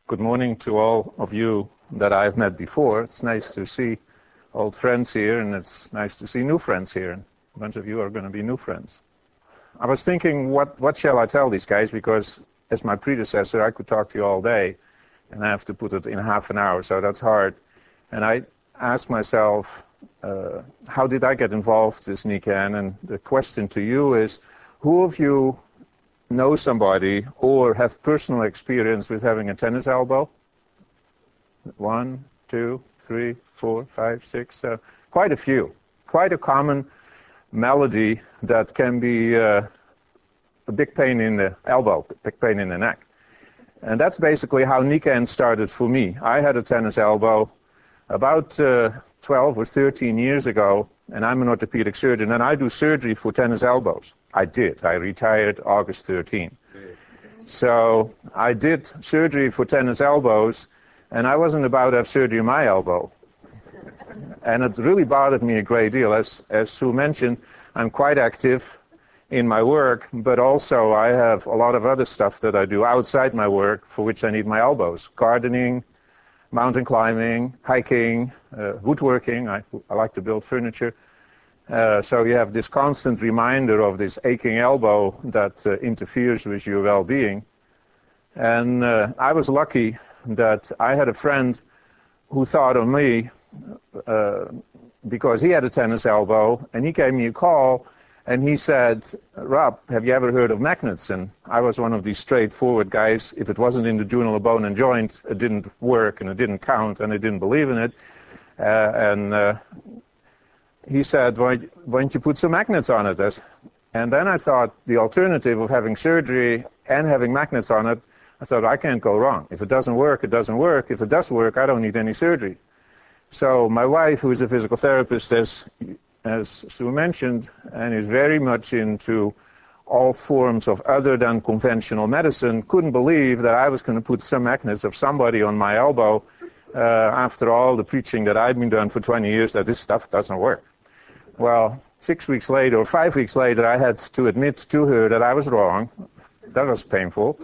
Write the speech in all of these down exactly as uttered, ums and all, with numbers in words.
good morning to all of you that I've met before. It's nice to see old friends here, and it's nice to see new friends here. And a bunch of you are going to be new friends. I was thinking, what, what shall I tell these guys? Because as my predecessor, I could talk to you all day, and I have to put it in half an hour, so that's hard. And I asked myself, uh, how did I get involved with Nikken? And the question to you is, who of you know somebody or have personal experience with having a tennis elbow? One, two, three, four, five, six, uh, quite a few. Quite a common malady that can be uh, a big pain in the elbow, big pain in the neck. And that's basically how Nikken started for me. I had a tennis elbow about uh, twelve or thirteen years ago, and I'm an orthopedic surgeon, and I do surgery for tennis elbows. I did. I retired August thirteenth. So I did surgery for tennis elbows, and I wasn't about to have surgery on my elbow. And it really bothered me a great deal. As, as Sue mentioned, I'm quite active in my work, but also I have a lot of other stuff that I do outside my work for which I need my elbows. Gardening, mountain climbing, hiking, uh, woodworking. I, I like to build furniture. Uh, so you have this constant reminder of this aching elbow that uh, interferes with your well-being. And uh, I was lucky that I had a friend who thought of me uh, because he had a tennis elbow, and he gave me a call, and he said, Rob, have you ever heard of magnets? And I was one of these straightforward guys. If it wasn't in the Journal of Bone and Joint, it didn't work, and it didn't count, and I didn't believe in it. Uh, and uh, he said, why, why don't you put some magnets on it? And then I thought the alternative of having surgery and having magnets on it, I thought, I can't go wrong. If it doesn't work, it doesn't work. If it does work, I don't need any surgery. So my wife, who is a physical therapist, as, as Sue mentioned, and is very much into all forms of other than conventional medicine, couldn't believe that I was going to put some magnets of somebody on my elbow uh, after all the preaching that I'd been doing for twenty years that this stuff doesn't work. Well, six weeks later or five weeks later, I had to admit to her that I was wrong. That was painful.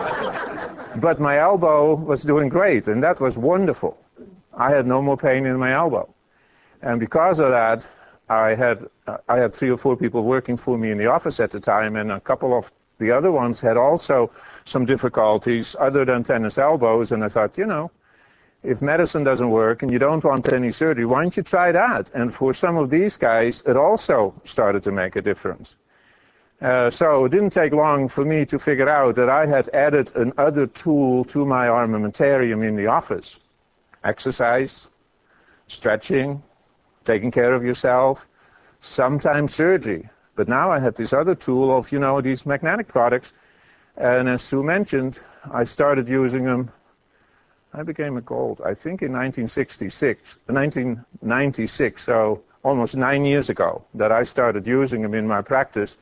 But my elbow was doing great, and that was wonderful. I had no more pain in my elbow. And because of that, I had uh, I had three or four people working for me in the office at the time, and a couple of the other ones had also some difficulties other than tennis elbows. And I thought, you know, if medicine doesn't work and you don't want any surgery, why don't you try that? And for some of these guys, it also started to make a difference. Uh, so it didn't take long for me to figure out that I had added another tool to my armamentarium in the office. Exercise, stretching, taking care of yourself, sometimes surgery. But now I had this other tool of, you know, these magnetic products. And as Sue mentioned, I started using them. I became a gold, I think in nineteen sixty-six, nineteen ninety-six, so almost nine years ago, that I started using them in my practice.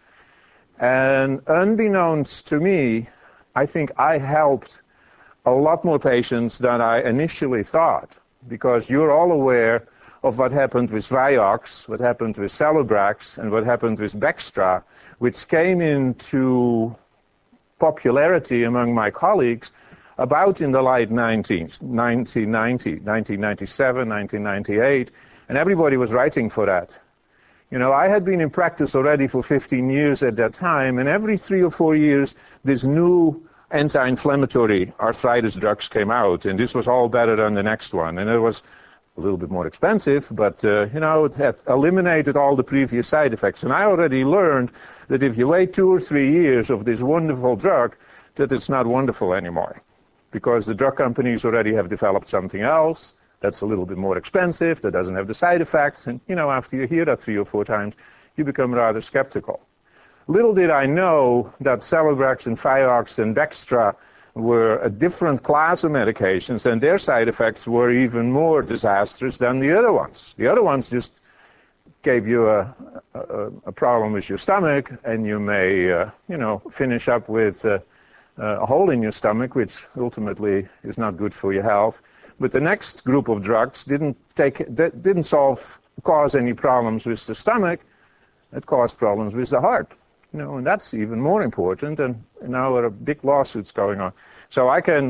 And unbeknownst to me, I think I helped a lot more patients than I initially thought, because you're all aware of what happened with Vioxx, what happened with Celebrex, and what happened with Bextra, which came into popularity among my colleagues about in the late nineties, nineteen ninety, nineteen ninety-seven, nineteen ninety-eight, and everybody was writing for that. You know, I had been in practice already for fifteen years at that time, and every three or four years, this new anti-inflammatory arthritis drugs came out, and this was all better than the next one. And it was a little bit more expensive, but, uh, you know, it had eliminated all the previous side effects. And I already learned that if you wait two or three years of this wonderful drug, that it's not wonderful anymore, because the drug companies already have developed something else that's a little bit more expensive, that doesn't have the side effects, and, you know, after you hear that three or four times, you become rather skeptical. Little did I know that Celebrex and Vioxx and Bextra were a different class of medications, and their side effects were even more disastrous than the other ones. The other ones just gave you a, a, a problem with your stomach, and you may, uh, you know, finish up with uh, a hole in your stomach, which ultimately is not good for your health. But the next group of drugs didn't take, didn't solve, cause any problems with the stomach. It caused problems with the heart. You know, and that's even more important. And now there are big lawsuits going on. So I can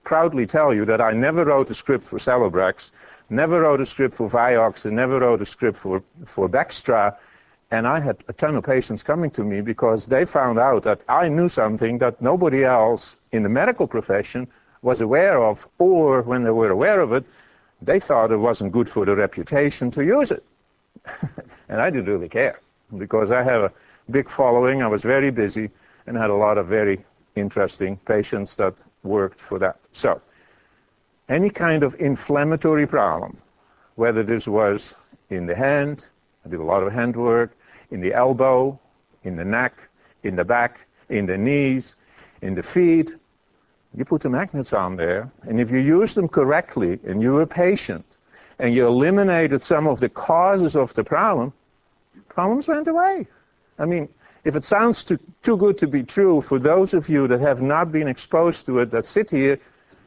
proudly tell you that I never wrote a script for Celebrex, never wrote a script for Vioxx, and never wrote a script for, for Bextra. And I had a ton of patients coming to me because they found out that I knew something that nobody else in the medical profession was aware of, or when they were aware of it, they thought it wasn't good for the reputation to use it. And I didn't really care because I have a big following, I was very busy, and had a lot of very interesting patients that worked for that. So, any kind of inflammatory problem, whether this was in the hand, I did a lot of hand work, in the elbow, in the neck, in the back, in the knees, in the feet, you put the magnets on there, and if you use them correctly, and you're a patient, and you eliminated some of the causes of the problem, problems went away. I mean, if it sounds too, too good to be true, for those of you that have not been exposed to it, that sit here,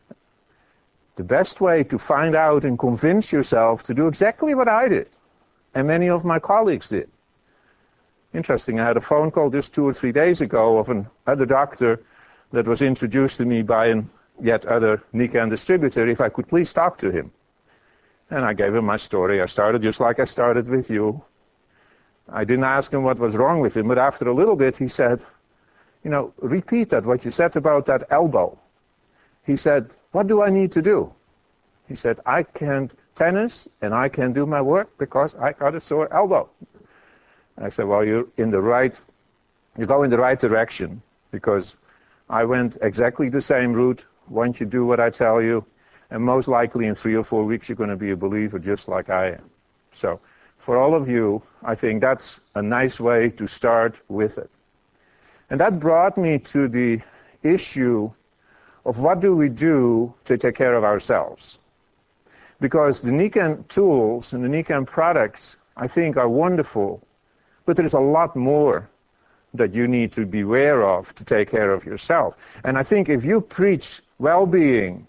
the best way to find out and convince yourself to do exactly what I did, and many of my colleagues did. Interesting, I had a phone call just two or three days ago of another doctor that was introduced to me by an yet other Nican distributor, if I could please talk to him. And I gave him my story. I started just like I started with you. I didn't ask him what was wrong with him, but after a little bit he said, you know, repeat that, what you said about that elbow. He said, what do I need to do? He said, I can't tennis and I can't do my work because I got a sore elbow. I said, well, you're in the right, you go in the right direction, because I went exactly the same route. Once you do what I tell you, and most likely in three or four weeks you're going to be a believer just like I am. So for all of you, I think that's a nice way to start with it. And that brought me to the issue of what do we do to take care of ourselves. Because the Nican tools and the Nican products, I think, are wonderful, but there's a lot more that you need to be aware of to take care of yourself. And I think if you preach well-being,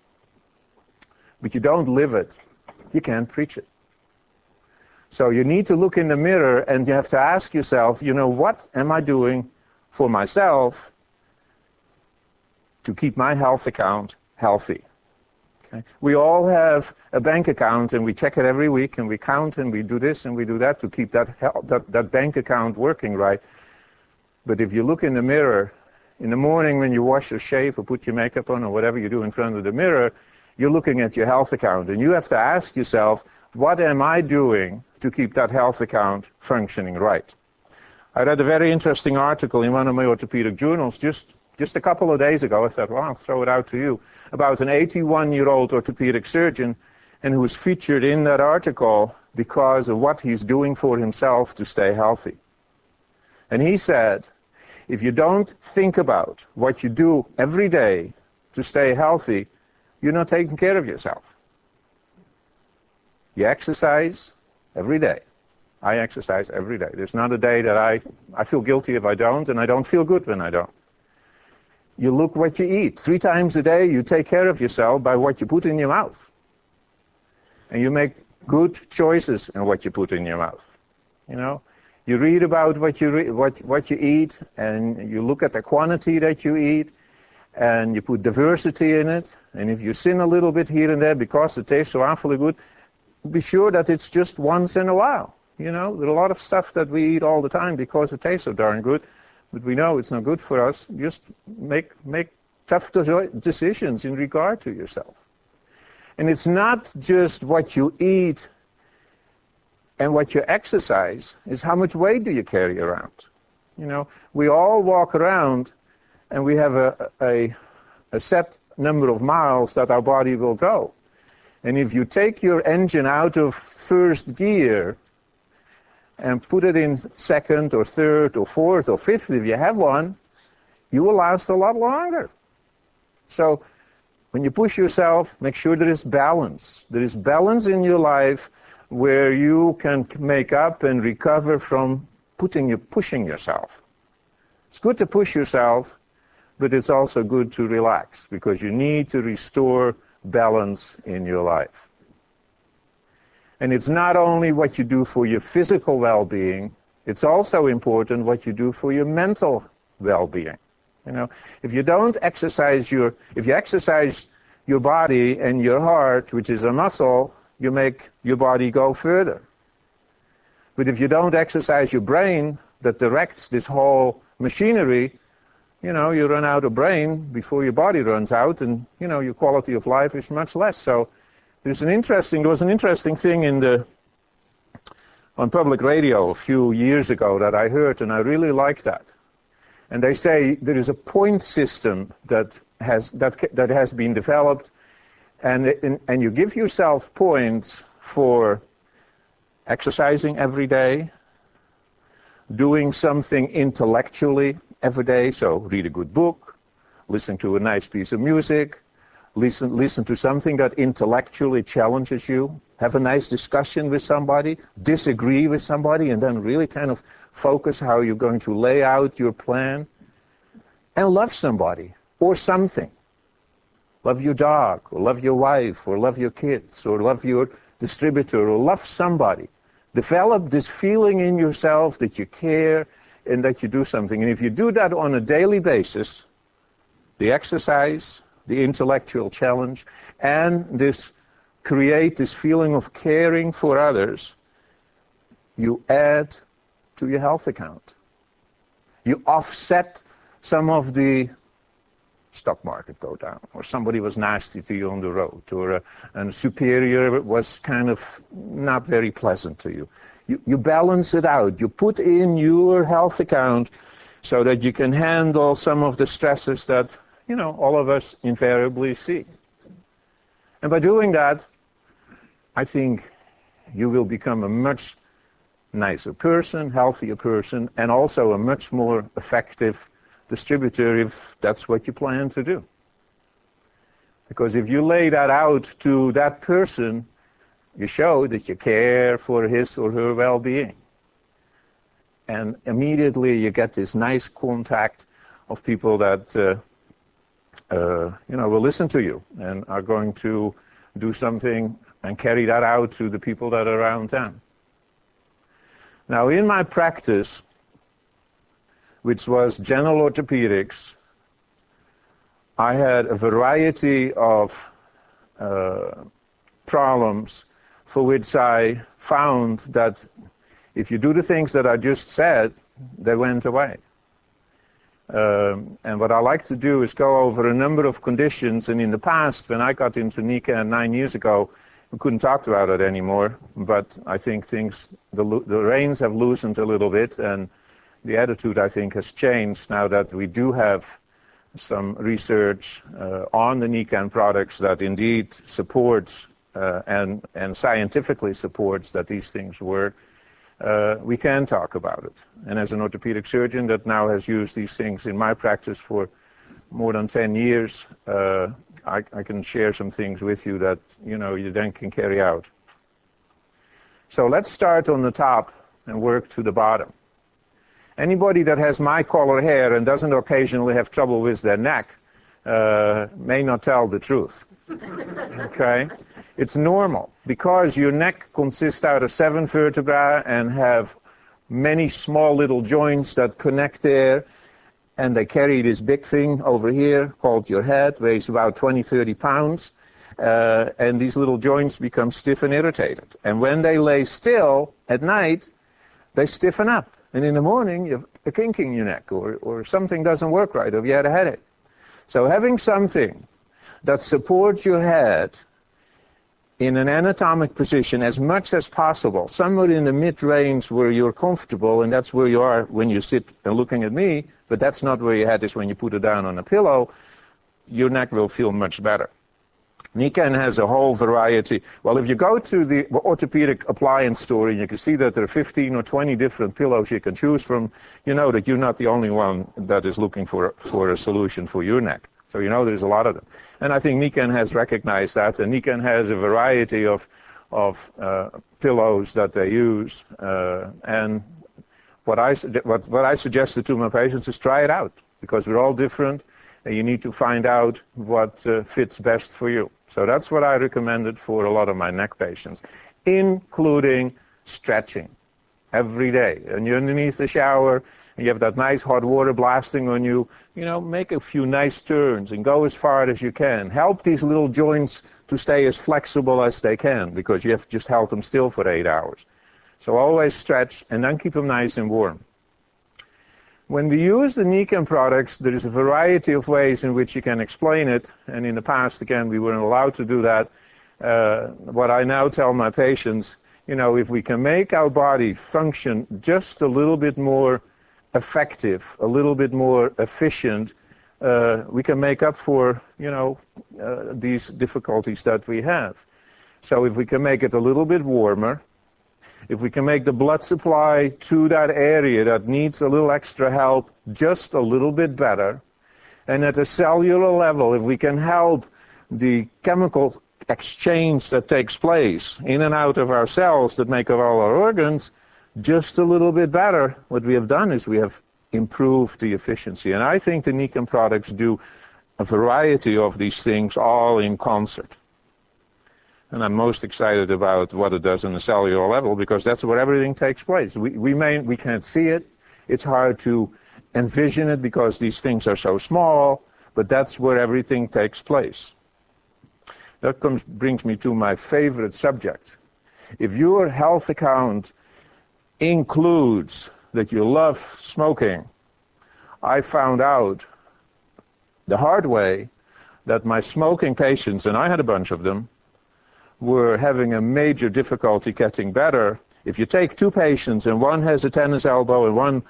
but you don't live it, you can't preach it. So you need to look in the mirror and you have to ask yourself, you know, what am I doing for myself to keep my health account healthy? Okay? We all have a bank account and we check it every week and we count and we do this and we do that to keep that, that, that bank account working right. But if you look in the mirror, in the morning when you wash or shave or put your makeup on or whatever you do in front of the mirror, you're looking at your health account and you have to ask yourself, what am I doing to keep that health account functioning right? I read a very interesting article in one of my orthopedic journals just, just a couple of days ago. I thought, well, I'll throw it out to you, about an eighty-one-year-old orthopedic surgeon, and who was featured in that article because of what he's doing for himself to stay healthy. And he said, if you don't think about what you do every day to stay healthy, you're not taking care of yourself. You exercise every day. I exercise every day. There's not a day that I, I feel guilty if I don't, and I don't feel good when I don't. You look what you eat. Three times a day you take care of yourself by what you put in your mouth. And you make good choices in what you put in your mouth. You know, you read about what you, re what, what you eat, and you look at the quantity that you eat, and you put diversity in it. And if you sin a little bit here and there because it tastes so awfully good, be sure that it's just once in a while. You know, there's a lot of stuff that we eat all the time because it tastes so darn good, but we know it's not good for us. Just make, make tough decisions in regard to yourself. And it's not just what you eat and what you exercise, it's how much weight do you carry around. You know, we all walk around and we have a, a, a set number of miles that our body will go. And if you take your engine out of first gear and put it in second or third or fourth or fifth, if you have one, you will last a lot longer. So when you push yourself, make sure there is balance. There is balance in your life where you can make up and recover from putting you, pushing yourself. It's good to push yourself, but it's also good to relax because you need to restore balance in your life. And it's not only what you do for your physical well-being, it's also important what you do for your mental well-being. You know, if you don't exercise your, if you exercise your body and your heart, which is a muscle, you make your body go further. But if you don't exercise your brain that directs this whole machinery, you know, you run out of brain before your body runs out, and, you know, your quality of life is much less. So there's an interesting, there was an interesting thing in the, on public radio a few years ago that I heard, and I really liked that. And they say there is a point system that has, that, that has been developed, and, and, and you give yourself points for exercising every day, doing something intellectually every day, so read a good book, listen to a nice piece of music, listen, listen to something that intellectually challenges you, have a nice discussion with somebody, disagree with somebody, and then really kind of focus how you're going to lay out your plan, and love somebody or something. Love your dog, or love your wife, or love your kids, or love your distributor, or love somebody. Develop this feeling in yourself that you care and that you do something. And if you do that on a daily basis, the exercise, the intellectual challenge, and this create this feeling of caring for others, you add to your health account. You offset some of the stock market go down, or somebody was nasty to you on the road, or a, a superior was kind of not very pleasant to you. you. You balance it out. You put in your health account so that you can handle some of the stresses that, you know, all of us invariably see. And by doing that, I think you will become a much nicer person, healthier person, and also a much more effective distributor if that's what you plan to do. Because if you lay that out to that person, you show that you care for his or her well-being. And immediately you get this nice contact of people that, uh, uh, you know, will listen to you and are going to do something and carry that out to the people that are around them. Now, in my practice, which was general orthopedics, I had a variety of uh, problems for which I found that if you do the things that I just said, they went away. Um, and what I like to do is go over a number of conditions, and in the past, when I got into Nikken nine years ago, we couldn't talk about it anymore, but I think things, the, the reins have loosened a little bit, and the attitude, I think, has changed now that we do have some research uh, on the Nikken products that indeed supports uh, and, and scientifically supports that these things work. Uh, we can talk about it. And as an orthopedic surgeon that now has used these things in my practice for more than ten years, uh, I, I can share some things with you that, you know, you then can carry out. So let's start on the top and work to the bottom. Anybody that has my color hair and doesn't occasionally have trouble with their neck uh, may not tell the truth. Okay? It's normal because your neck consists out of seven vertebrae and have many small little joints that connect there, and they carry this big thing over here called your head, weighs about twenty, thirty pounds, uh, and these little joints become stiff and irritated. And when they lay still at night, they stiffen up. And in the morning, you have a kink in your neck, or, or something doesn't work right, or you had a headache. So having something that supports your head in an anatomic position as much as possible, somewhere in the mid-range where you're comfortable, and that's where you are when you sit and looking at me, but that's not where your head is when you put it down on a pillow, your neck will feel much better. Nikken has a whole variety. Well, if you go to the orthopedic appliance store and you can see that there are fifteen or twenty different pillows you can choose from, you know that you're not the only one that is looking for, for a solution for your neck. So you know there's a lot of them. And I think Nikken has recognized that, and Nikken has a variety of, of uh, pillows that they use. Uh, and what I, what, what I suggested to my patients is try it out, because we're all different, and you need to find out what uh, fits best for you. So that's what I recommended for a lot of my neck patients, including stretching every day. And you're underneath the shower, and you have that nice hot water blasting on you, you know, make a few nice turns and go as far as you can. Help these little joints to stay as flexible as they can, because you have just held them still for eight hours. So always stretch and then keep them nice and warm. When we use the Nikken products, there is a variety of ways in which you can explain it, and in the past, again, we weren't allowed to do that. Uh, what I now tell my patients, you know, if we can make our body function just a little bit more effective, a little bit more efficient, uh, we can make up for, you know, uh, these difficulties that we have. So if we can make it a little bit warmer, if we can make the blood supply to that area that needs a little extra help just a little bit better, and at a cellular level, if we can help the chemical exchange that takes place in and out of our cells that make up all our organs just a little bit better, what we have done is we have improved the efficiency. And I think the Nikken products do a variety of these things all in concert. And I'm most excited about what it does on the cellular level, because that's where everything takes place. We, we, may, we can't see it. It's hard to envision it because these things are so small, but that's where everything takes place. That comes, brings me to my favorite subject. If your health account includes that you love smoking, I found out the hard way that my smoking patients, and I had a bunch of them, were having a major difficulty getting better. If you take two patients and one has a tennis elbow and one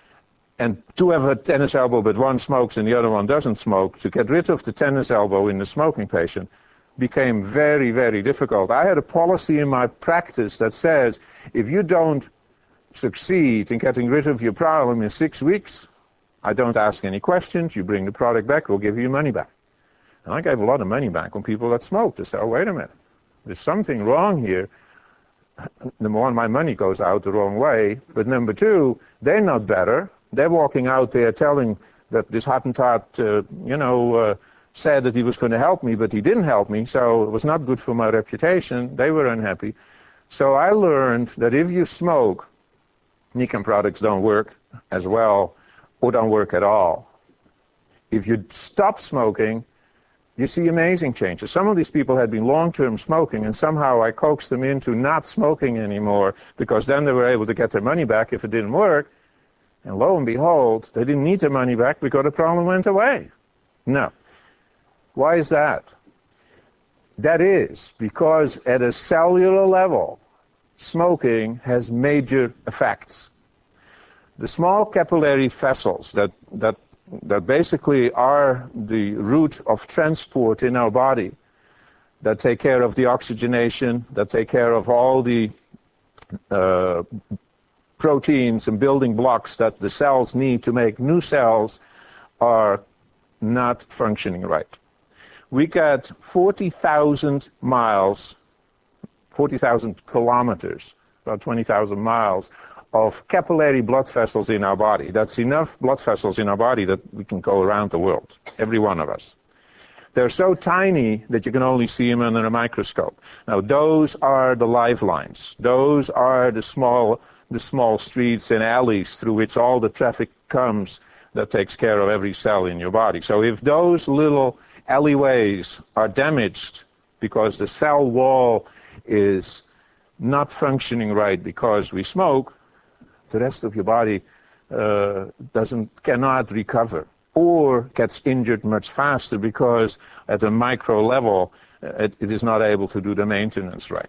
and two have a tennis elbow but one smokes and the other one doesn't smoke, to get rid of the tennis elbow in the smoking patient became very, very difficult. I had a policy in my practice that says if you don't succeed in getting rid of your problem in six weeks, I don't ask any questions, you bring the product back, we'll give you your money back. And I gave a lot of money back on people that smoked. They said, oh, wait a minute. There's something wrong here. Number one, my money goes out the wrong way. But number two, they're not better. They're walking out there telling that this Hottentot, uh, you know, uh, said that he was going to help me, but he didn't help me, so it was not good for my reputation. They were unhappy. So I learned that if you smoke, Nikken products don't work as well or don't work at all. If you stop smoking, you see amazing changes. Some of these people had been long-term smoking, and somehow I coaxed them into not smoking anymore, because then they were able to get their money back if it didn't work. And lo and behold, they didn't need their money back because the problem went away. No. Why is that? That is because at a cellular level, smoking has major effects. The small capillary vessels that, that that basically are the route of transport in our body, that take care of the oxygenation, that take care of all the uh, proteins and building blocks that the cells need to make new cells, are not functioning right. We got forty thousand miles, forty thousand kilometers, about twenty thousand miles, of capillary blood vessels in our body. That's enough blood vessels in our body that we can go around the world, every one of us. They're so tiny that you can only see them under a microscope. Now, those are the lifelines. Those are the small, the small streets and alleys through which all the traffic comes that takes care of every cell in your body. So if those little alleyways are damaged because the cell wall is not functioning right because we smoke, the rest of your body uh, doesn't, cannot recover, or gets injured much faster because at a micro level it, it is not able to do the maintenance right.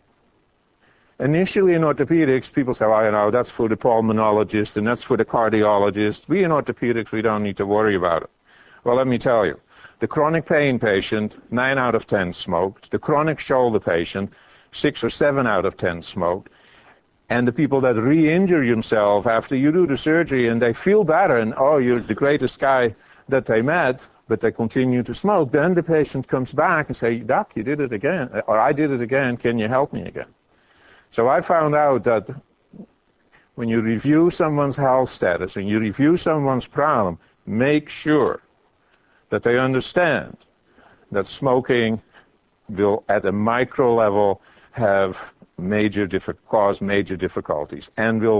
Initially in orthopedics, people say, well, you know, that's for the pulmonologist and that's for the cardiologist. We in orthopedics, we don't need to worry about it. Well, let me tell you, the chronic pain patient, nine out of ten smoked. The chronic shoulder patient, six or seven out of ten smoked. And the people that re-injure themselves after you do the surgery and they feel better and, oh, you're the greatest guy that they met, but they continue to smoke, then the patient comes back and say, Doc, you did it again, or I did it again, can you help me again? So I found out that when you review someone's health status and you review someone's problem, make sure that they understand that smoking will, at a micro level, have major diffi- cause major difficulties and will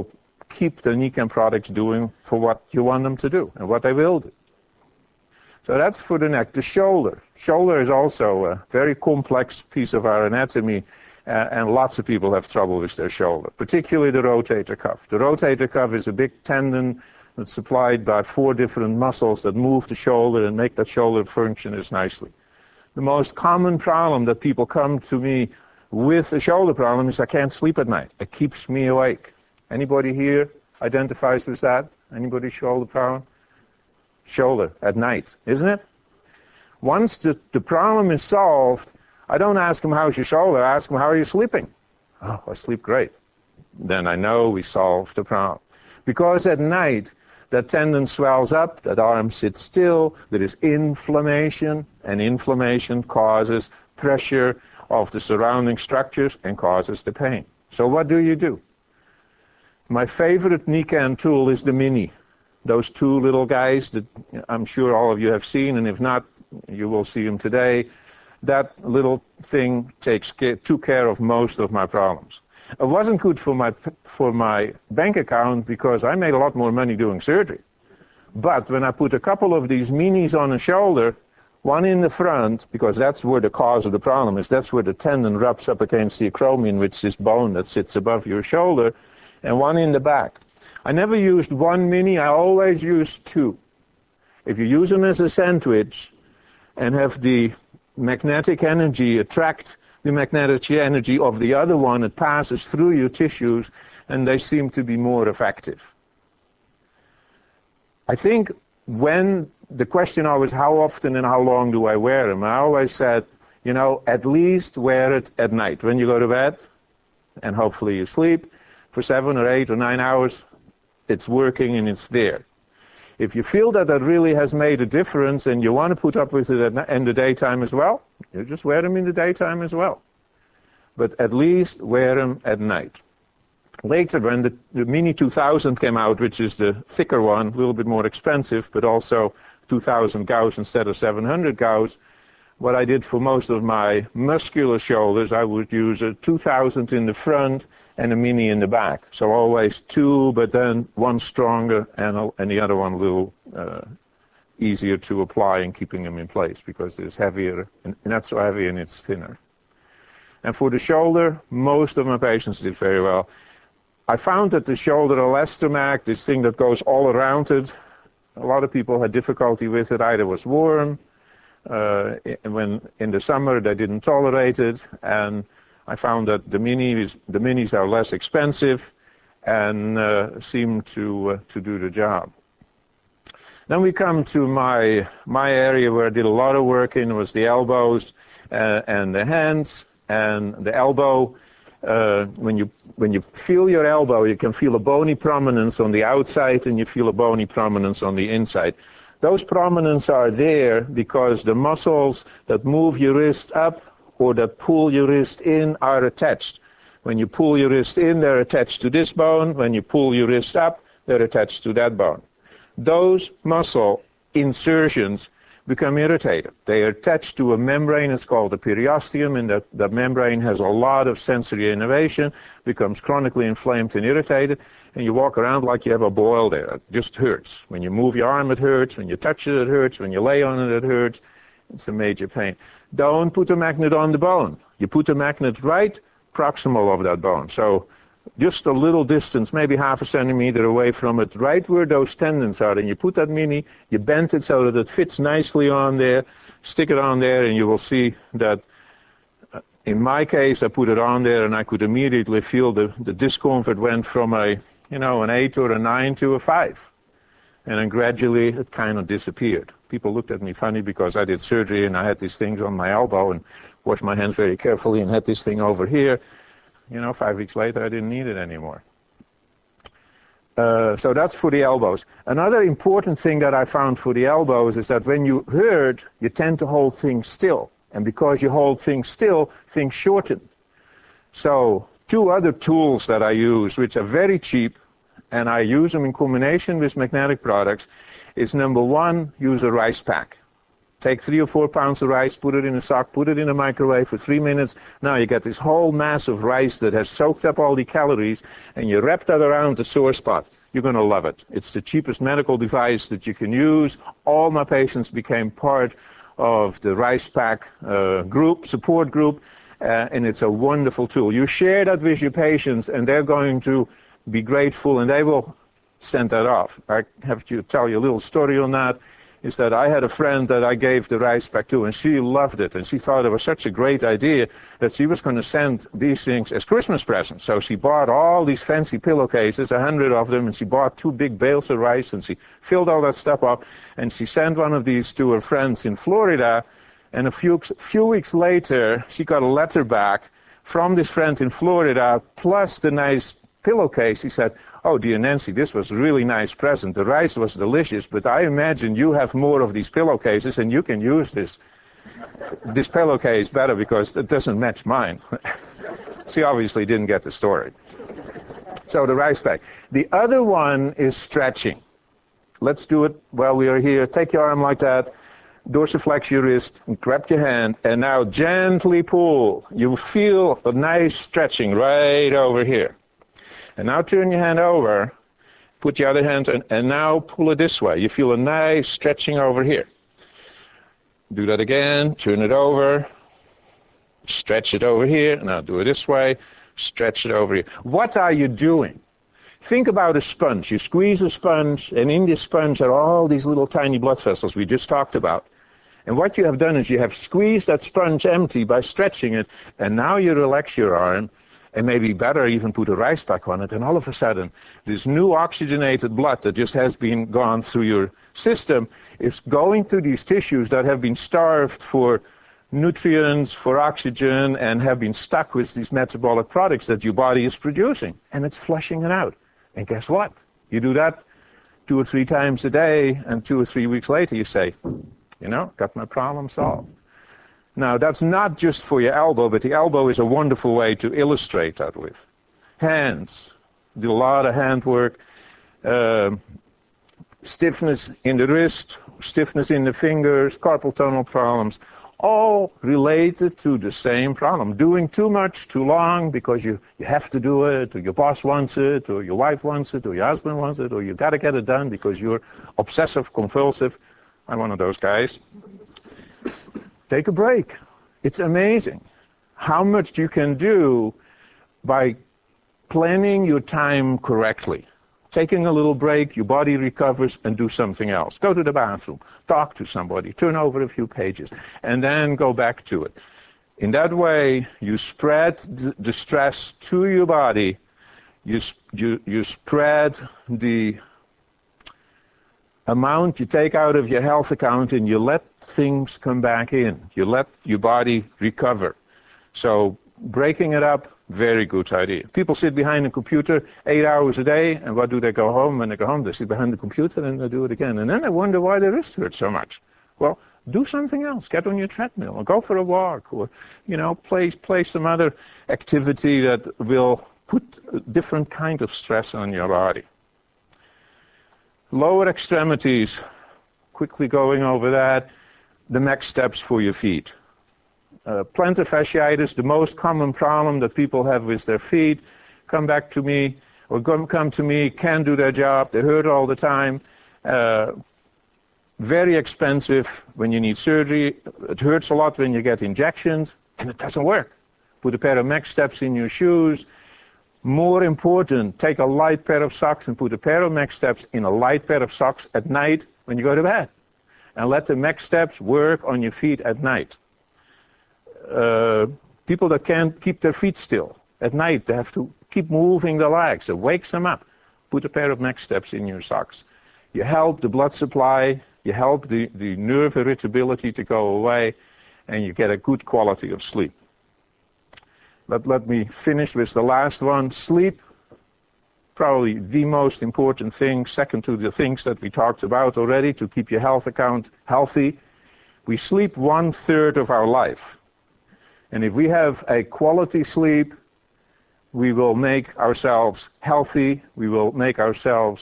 keep the Nikken products doing for what you want them to do and what they will do. So that's for the neck. The shoulder. Shoulder is also a very complex piece of our anatomy, uh, and lots of people have trouble with their shoulder, particularly the rotator cuff. The rotator cuff is a big tendon that's supplied by four different muscles that move the shoulder and make that shoulder function as nicely. The most common problem that people come to me with a shoulder problem is I can't sleep at night. It keeps me awake. Anybody here identifies with that? Anybody shoulder problem? Shoulder at night, isn't it? Once the, the problem is solved, I don't ask them, how's your shoulder? I ask them, how are you sleeping? Oh, I sleep great. Then I know we solved the problem. Because at night, that tendon swells up, that arm sits still, there is inflammation, and inflammation causes pressure of the surrounding structures and causes the pain. So what do you do? My favorite Nikken tool is the Mini. Those two little guys that I'm sure all of you have seen, and if not, you will see them today. That little thing takes care, took care of most of my problems. It wasn't good for my, for my bank account because I made a lot more money doing surgery. But when I put a couple of these Minis on the shoulder, one in the front, because that's where the cause of the problem is, that's where the tendon rubs up against the acromion, which is bone that sits above your shoulder, and one in the back. I never used one Mini, I always used two. If you use them as a sandwich and have the magnetic energy attract the magnetic energy of the other one, it passes through your tissues and they seem to be more effective. I think when the question always, how often and how long do I wear them? I always said, you know, at least wear it at night when you go to bed and hopefully you sleep for seven or eight or nine hours. It's working and it's there. If you feel that that really has made a difference and you want to put up with it in the daytime as well, you just wear them in the daytime as well. But at least wear them at night. Later, when the, the Mini two thousand came out, which is the thicker one, a little bit more expensive, but also two thousand Gauss instead of seven hundred Gauss, what I did for most of my muscular shoulders, I would use a two thousand in the front and a Mini in the back. So always two, but then one stronger and, a, and the other one a little uh, easier to apply and keeping them in place because it's heavier and not so heavy and it's thinner. And for the shoulder, most of my patients did very well. I found that the shoulder elastomag, this thing that goes all around it, a lot of people had difficulty with it. Either it was warm, Uh, when in the summer they didn't tolerate it, and I found that the minis, the minis are less expensive and uh, seem to uh, to do the job. Then we come to my my area where I did a lot of work in was the elbows uh, and the hands. And the elbow, uh, when you when you feel your elbow, you can feel a bony prominence on the outside, and you feel a bony prominence on the inside. Those prominences are there because the muscles that move your wrist up or that pull your wrist in are attached. When you pull your wrist in, they're attached to this bone. When you pull your wrist up, they're attached to that bone. Those muscle insertions become irritated. They are attached to a membrane, it's called the periosteum, and that, that membrane has a lot of sensory innervation, becomes chronically inflamed and irritated, and you walk around like you have a boil there. It just hurts. When you move your arm, it hurts. When you touch it, it hurts. When you lay on it, it hurts. It's a major pain. Don't put a magnet on the bone. You put a magnet right proximal of that bone. So just a little distance, maybe half a centimeter away from it, right where those tendons are. And you put that mini, you bend it so that it fits nicely on there, stick it on there, and you will see that, uh, in my case, I put it on there and I could immediately feel the, the discomfort went from a, you know, an eight or a nine to a five. And then gradually it kind of disappeared. People looked at me funny because I did surgery and I had these things on my elbow and washed my hands very carefully and had this thing over here. You know, five weeks later, I didn't need it anymore. Uh, so that's for the elbows. Another important thing that I found for the elbows is that when you hurt, you tend to hold things still. And because you hold things still, things shorten. So two other tools that I use, which are very cheap, and I use them in combination with magnetic products, is number one, use a rice pack. Take three or four pounds of rice, put it in a sock, put it in a microwave for three minutes. Now you get this whole mass of rice that has soaked up all the calories, and you wrap that around the sore spot. You're going to love it. It's the cheapest medical device that you can use. All my patients became part of the Rice Pack uh, group, support group, uh, and it's a wonderful tool. You share that with your patients, and they're going to be grateful, and they will send that off. I have to tell you a little story on that. Is that I had a friend that I gave the Rice Pack to, and she loved it, and she thought it was such a great idea that she was going to send these things as Christmas presents. So she bought all these fancy pillowcases, a hundred of them, and she bought two big bales of rice, and she filled all that stuff up, and she sent one of these to her friends in Florida, and a few, few weeks later, she got a letter back from this friend in Florida, plus the nice pillowcase. He said, "Oh, dear Nancy, this was a really nice present. The rice was delicious, but I imagine you have more of these pillowcases, and you can use this this pillowcase better because it doesn't match mine." She obviously didn't get the story. So the Rice Pack. The other one is stretching. Let's do it while we are here. Take your arm like that, dorsiflex your wrist, and grab your hand, and now gently pull. You feel a nice stretching right over here. And now turn your hand over, put the other hand, and, and now pull it this way. You feel a nice stretching over here. Do that again, turn it over, stretch it over here. Now do it this way, stretch it over here. What are you doing? Think about a sponge. You squeeze a sponge, and in this sponge are all these little tiny blood vessels we just talked about. And what you have done is you have squeezed that sponge empty by stretching it, and now you relax your arm, and maybe better even put a Rice Pack on it, and all of a sudden this new oxygenated blood that just has been gone through your system is going through these tissues that have been starved for nutrients, for oxygen, and have been stuck with these metabolic products that your body is producing, and it's flushing it out. And guess what? You do that two or three times a day, and two or three weeks later you say, you know, got my problem solved. Now, that's not just for your elbow, but the elbow is a wonderful way to illustrate that with. Hands. Do a lot of hand work. Uh, stiffness in the wrist, stiffness in the fingers, carpal tunnel problems, all related to the same problem. Doing too much, too long, because you, you have to do it, or your boss wants it, or your wife wants it, or your husband wants it, or you got to get it done because you're obsessive, compulsive. I'm one of those guys. Take a break. It's amazing how much you can do by planning your time correctly. Taking a little break, your body recovers, and do something else. Go to the bathroom, talk to somebody, turn over a few pages, and then go back to it. In that way, you spread the stress to your body, you, you, you spread the amount you take out of your health account, and you let things come back in. You let your body recover. So breaking it up, very good idea. People sit behind a computer eight hours a day, and what do they go home? When they go home, they sit behind the computer and they do it again. And then they wonder why their wrist hurts so much. Well, do something else. Get on your treadmill, or go for a walk, or, you know, play, play some other activity that will put a different kind of stress on your body. Lower extremities, quickly going over that, the next steps for your feet. Uh, plantar fasciitis, the most common problem that people have with their feet, come back to me, or come, come to me, can't do their job, they hurt all the time. Uh, very expensive when you need surgery. It hurts a lot when you get injections, and it doesn't work. Put a pair of Max Steps in your shoes. More important, take a light pair of socks and put a pair of Max Steps in a light pair of socks at night when you go to bed. And let the Max Steps work on your feet at night. Uh, people that can't keep their feet still at night, they have to keep moving their legs. It wakes them up. Put a pair of Max Steps in your socks. You help the blood supply, you help the, the nerve irritability to go away, and you get a good quality of sleep. Let, let me finish with the last one. Sleep, probably the most important thing, second to the things that we talked about already, to keep your health account healthy. We sleep one third of our life. And if we have a quality sleep, we will make ourselves healthy, we will make ourselves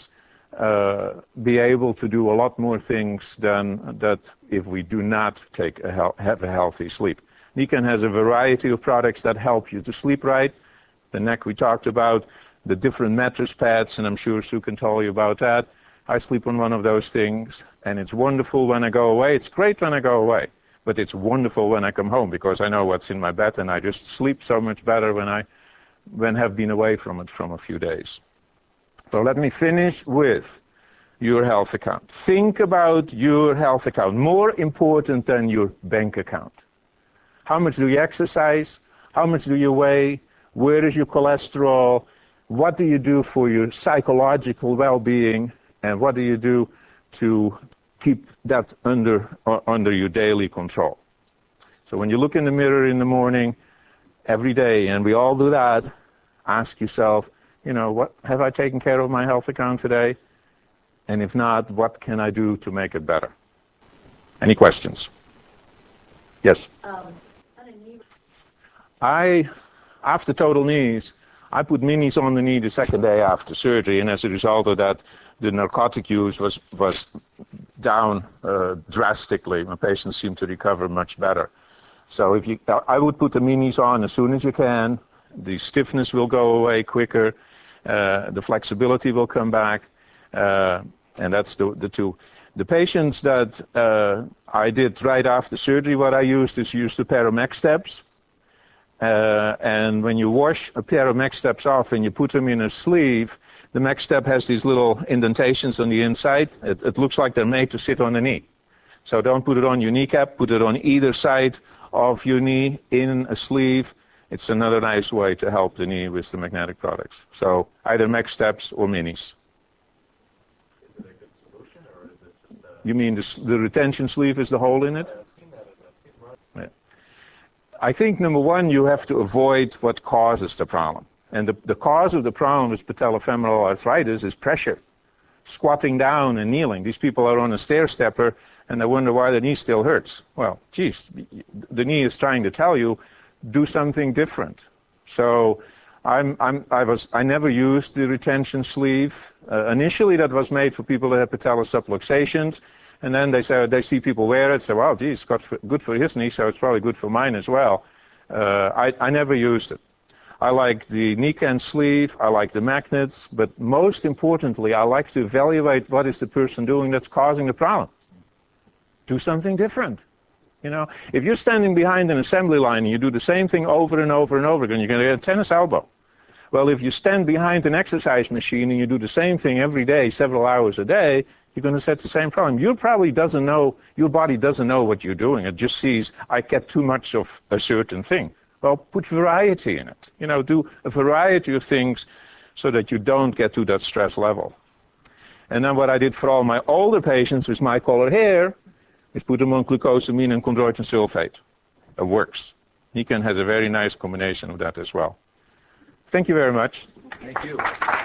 uh, be able to do a lot more things than that if we do not take a hel- have a healthy sleep. Nikken has a variety of products that help you to sleep right. The neck we talked about, the different mattress pads, and I'm sure Sue can tell you about that. I sleep on one of those things, and it's wonderful when I go away. It's great when I go away, but it's wonderful when I come home because I know what's in my bed, and I just sleep so much better when I when have been away from it from a few days. So let me finish with your health account. Think about your health account, more important than your bank account. How much do you exercise? How much do you weigh? Where is your cholesterol? What do you do for your psychological well-being? And what do you do to keep that under, uh, under your daily control? So when you look in the mirror in the morning, every day, and we all do that, ask yourself, you know, what have I taken care of my health account today? And if not, what can I do to make it better? Any questions? Yes? Um, I, after total knees, I put minis on the knee the second day after surgery, and as a result of that, the narcotic use was, was down uh, drastically. My patients seem to recover much better. So if you, I would put the minis on as soon as you can. The stiffness will go away quicker. Uh, the flexibility will come back. Uh, and that's the, the two. The patients that uh, I did right after surgery, what I used is used a pair of Mech Steps. Uh, and when you wash a pair of Mech Steps off and you put them in a sleeve, the Mech Step has these little indentations on the inside. It, it looks like they're made to sit on the knee. So don't put it on your kneecap, put it on either side of your knee in a sleeve. It's another nice way to help the knee with the magnetic products. So either Mech Steps or minis. Is it a good solution, or is it just a... You mean the, the retention sleeve is the hole in it? I've seen that. I've seen right. Yeah. I think, number one, you have to avoid what causes the problem. And the, the cause of the problem with patellofemoral arthritis is pressure. Squatting down and kneeling. These people are on a stair stepper and they wonder why the knee still hurts. Well, geez, the knee is trying to tell you, do something different. So I'm, I'm, I, was, I never used the retention sleeve. Uh, initially, that was made for people that had patellar subluxations. And then they say, they see people wear it, say, well, geez, it's for, good for his knee, so it's probably good for mine as well. Uh, I, I never used it. I like the Nikken sleeve, I like the magnets, but most importantly, I like to evaluate what is the person doing that's causing the problem. Do something different. You know, if you're standing behind an assembly line and you do the same thing over and over and over again, you're going to get a tennis elbow. Well, if you stand behind an exercise machine and you do the same thing every day, several hours a day, you're going to set the same problem. You probably doesn't know, your body doesn't know what you're doing. It just sees, I get too much of a certain thing. Well, put variety in it. You know, do a variety of things so that you don't get to that stress level. And then what I did for all my older patients with my color hair is put them on glucosamine and chondroitin sulfate. It works. Nikken has a very nice combination of that as well. Thank you very much. Thank you.